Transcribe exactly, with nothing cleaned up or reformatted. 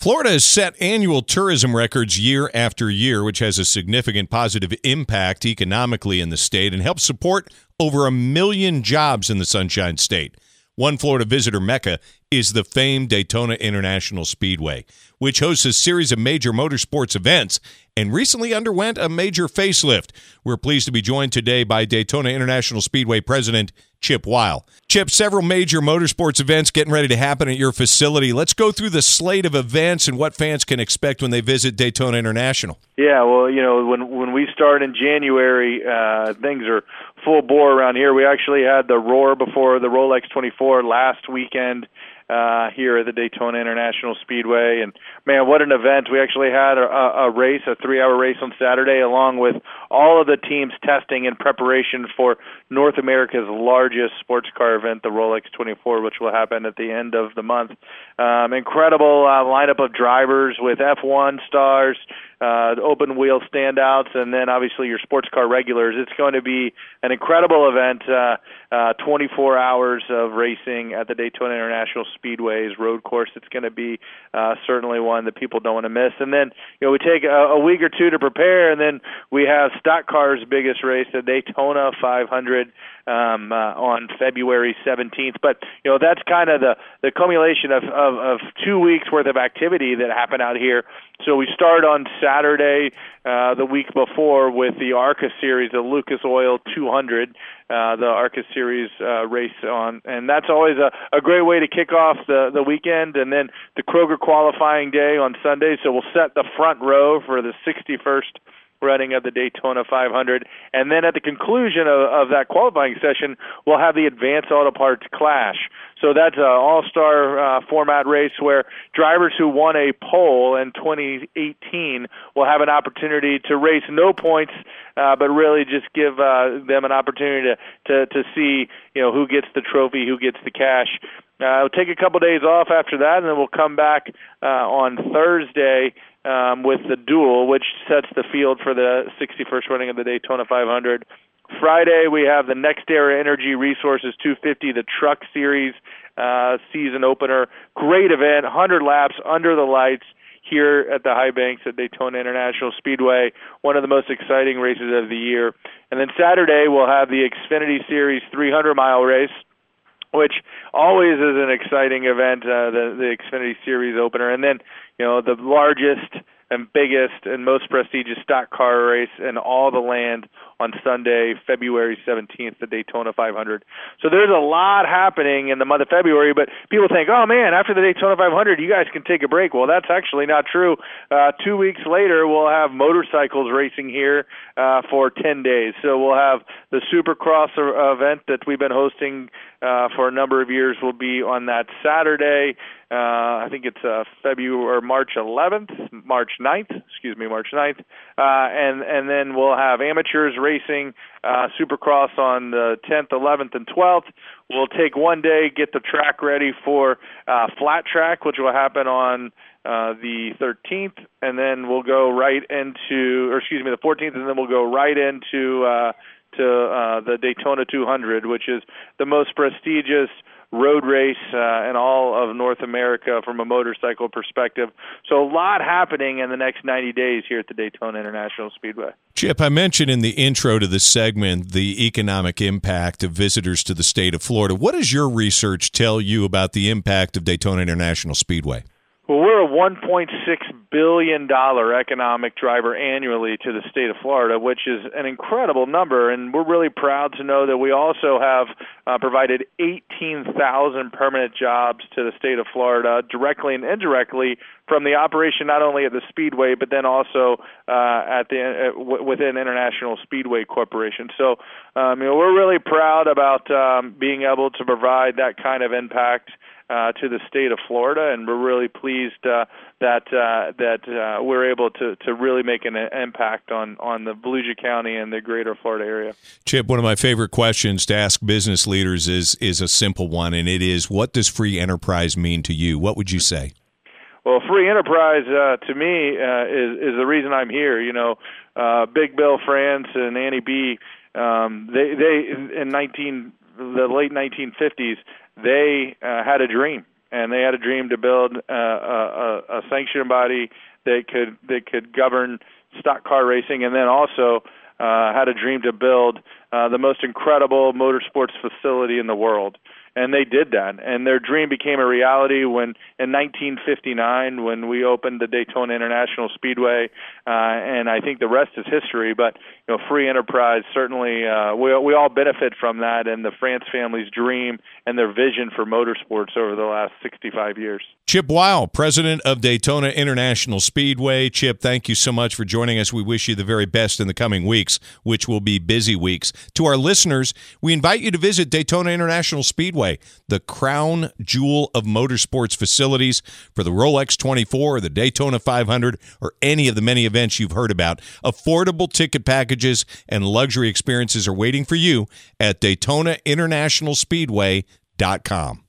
Florida has set annual tourism records year after year, which has a significant positive impact economically in the state and helps support over a million jobs in the Sunshine State. One Florida visitor mecca is the famed Daytona International Speedway, which hosts a series of major motorsports events and recently underwent a major facelift. We're pleased to be joined today by Daytona International Speedway President Chip Weil. Chip, several major motorsports events getting ready to happen at your facility. Let's go through the slate of events and what fans can expect when they visit Daytona International. Yeah, well, you know, when when we start in January, uh, things are full bore around here. We actually had the Roar before the Rolex twenty-four last weekend uh, here at the Daytona International Speedway. And, man, what an event. We actually had a, a race, a three-hour race on Saturday, along with all of the teams testing in preparation for North America's largest sports car event, the Rolex twenty-four, which will happen at the end of the month. Um, incredible uh, lineup of drivers with F one stars, uh, open-wheel standouts, and then obviously your sports car regulars. It's going to be an incredible event, uh, uh, twenty-four hours of racing at the Daytona International Speedway's road course. It's going to be uh, certainly one that people don't want to miss. And then, you know, we take a, a week or two to prepare, and then we have Stock Car's biggest race, the Daytona five hundred, um, uh, on February seventeenth. But, you know, that's kind of the, the accumulation of, of, of two weeks' worth of activity that happened out here. So we start on Saturday, uh, the week before, with the ARCA Series, the Lucas Oil two hundred, uh, the ARCA Series uh, race on. And that's always a, a great way to kick off the, the weekend. And then the Kroger qualifying day on Sunday. So we'll set the front row for the sixty-first running of the Daytona five hundred. And then at the conclusion of, of that qualifying session, we'll have the Advanced Auto Parts Clash. So that's an all-star uh, format race where drivers who won a pole in twenty eighteen will have an opportunity to race no points, uh, but really just give uh, them an opportunity to, to, to see, you know, who gets the trophy, who gets the cash. Uh, we'll take a couple days off after that, and then we'll come back uh, on Thursday um, with the duel, which sets the field for the sixty-first running of the Daytona five hundred. Friday, we have the NextEra Energy Resources two fifty, the Truck Series uh, season opener. Great event, one hundred laps under the lights here at the High Banks at Daytona International Speedway, one of the most exciting races of the year. And then Saturday, we'll have the Xfinity Series three hundred mile race, which always is an exciting event, uh, the, the Xfinity Series opener. And then, you know, the largest and biggest and most prestigious stock car race in all the land on Sunday, February seventeenth, the Daytona five hundred. So there's a lot happening in the month of February, but people think, oh, man, after the Daytona five hundred, you guys can take a break. Well, that's actually not true. Uh, two weeks later, we'll have motorcycles racing here uh, for ten days. So we'll have the Supercross event that we've been hosting uh, for a number of years will be on that Saturday. Uh, I think it's uh, February or March eleventh, March ninth, excuse me, March ninth. Uh, and, and then we'll have amateurs racing uh, Supercross on the tenth, eleventh, and twelfth. We'll take one day, get the track ready for uh, flat track, which will happen on uh, the thirteenth, and then we'll go right into, or excuse me, the fourteenth, and then we'll go right into uh, to uh, the Daytona two hundred, which is the most prestigious road race uh, in all of North America from a motorcycle perspective. So a lot happening in the next ninety days here at the Daytona International Speedway. Chip, I mentioned in the intro to this segment the economic impact of visitors to the state of Florida. What does your research tell you about the impact of Daytona International Speedway? Well, we're a one point six billion dollars economic driver annually to the state of Florida, which is an incredible number, and we're really proud to know that we also have uh, provided eighteen thousand permanent jobs to the state of Florida, directly and indirectly, from the operation not only at the Speedway, but then also uh, at the uh, w- within International Speedway Corporation. So um, you know, we're really proud about um, being able to provide that kind of impact Uh, to the state of Florida, and we're really pleased uh, that uh, that uh, we're able to, to really make an impact on, on the Volusia County and the greater Florida area. Chip, one of my favorite questions to ask business leaders is is a simple one, and it is, what does free enterprise mean to you? What would you say? Well, free enterprise uh, to me uh, is is the reason I'm here. You know, uh, Big Bill France and Annie B. Um, they they in nineteen the late nineteen fifties. They uh, had a dream, and they had a dream to build uh, a, a sanctioning body that could that could govern stock car racing, and then also uh, had a dream to build uh, the most incredible motorsports facility in the world. And they did that, and their dream became a reality when, in nineteen fifty-nine, when we opened the Daytona International Speedway, uh, and I think the rest is history. But you know, free enterprise, certainly, uh, we we all benefit from that, and the France family's dream and their vision for motorsports over the last sixty-five years. Chip Weil, president of Daytona International Speedway. Chip, thank you so much for joining us. We wish you the very best in the coming weeks, which will be busy weeks. To our listeners, we invite you to visit Daytona International Speedway, the crown jewel of motorsports facilities for the Rolex twenty-four or the Daytona five hundred or any of the many events you've heard about. Affordable ticket packages and luxury experiences are waiting for you at Daytona International Speedway dot com.